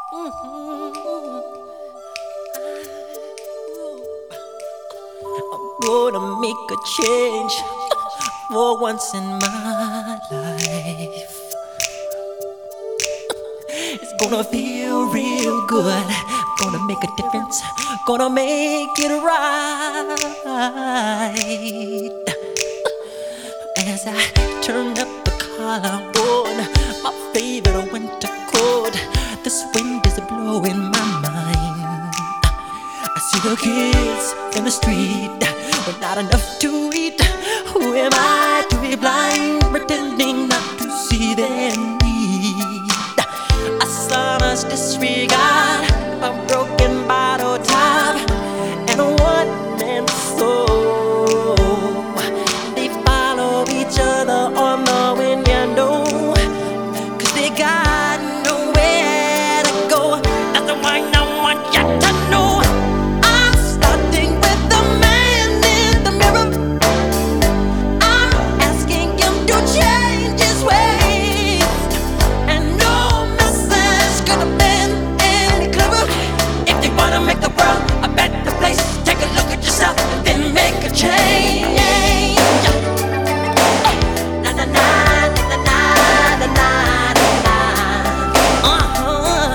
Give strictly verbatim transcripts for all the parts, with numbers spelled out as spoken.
I'm gonna make a change for once in my life. It's gonna feel real good. Gonna make a difference. Gonna make it right. As I turn up the collar on my favorite winter coat, this wind is blowing my mind. I see the kids in the street with not enough to eat. Who am I to be blind, pretending not to see their need? I saw us disregard a broken bottle top and a one-man soul. They follow each other on the window, 'cause they got nowhere to go. That's why I want you to know I'm starting with the man in the mirror. I'm asking him to change his ways, and no message could have been any clearer. If you wanna make the world a better place, take a look at yourself and then make a change. Na na na na na na na na. Uh-huh.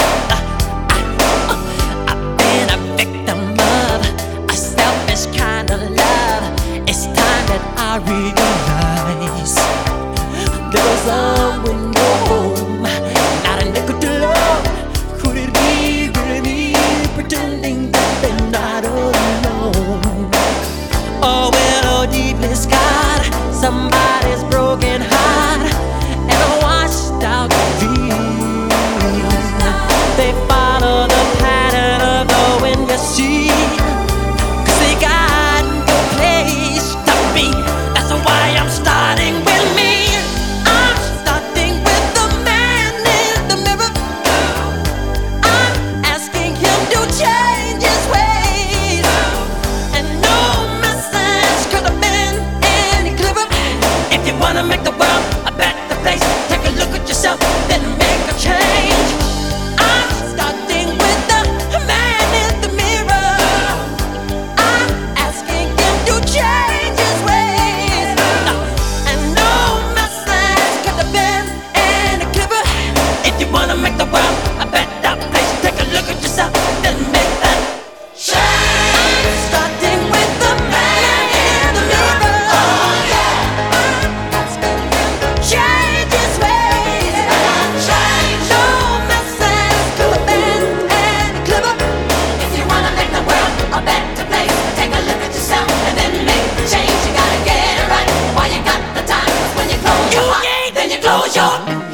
I've been a victim of a selfish kind of love. It's time that I realize there was someone with no home, not a nickel to love. Could it be really me pretending that they're not alone? Oh well, oh deeply scarred, somebody's broken heart and a washed out dream. They follow the pattern of the wind, you see, 'cause they got no place to be. That's why I'm starting with me. I'm starting with the man in the mirror. I'm asking him to change his ways, and no message could have been any clearer. If you wanna make the world a better place, take a look at yourself, then make a change. I'm starting with the man in the mirror. I'm asking him to change his ways, and no message could have been any clearer. If you wanna make the world a better place, take a look at yourself, then make that change. I'm starting with the man in the mirror. Oh yeah. I'm asking him to change his ways, change. No message could have been any clearer. If you wanna make the world a better place, take a look at yourself and then make the change. You gotta get it right while you got the time. 'Cause when you close your heart, then you close your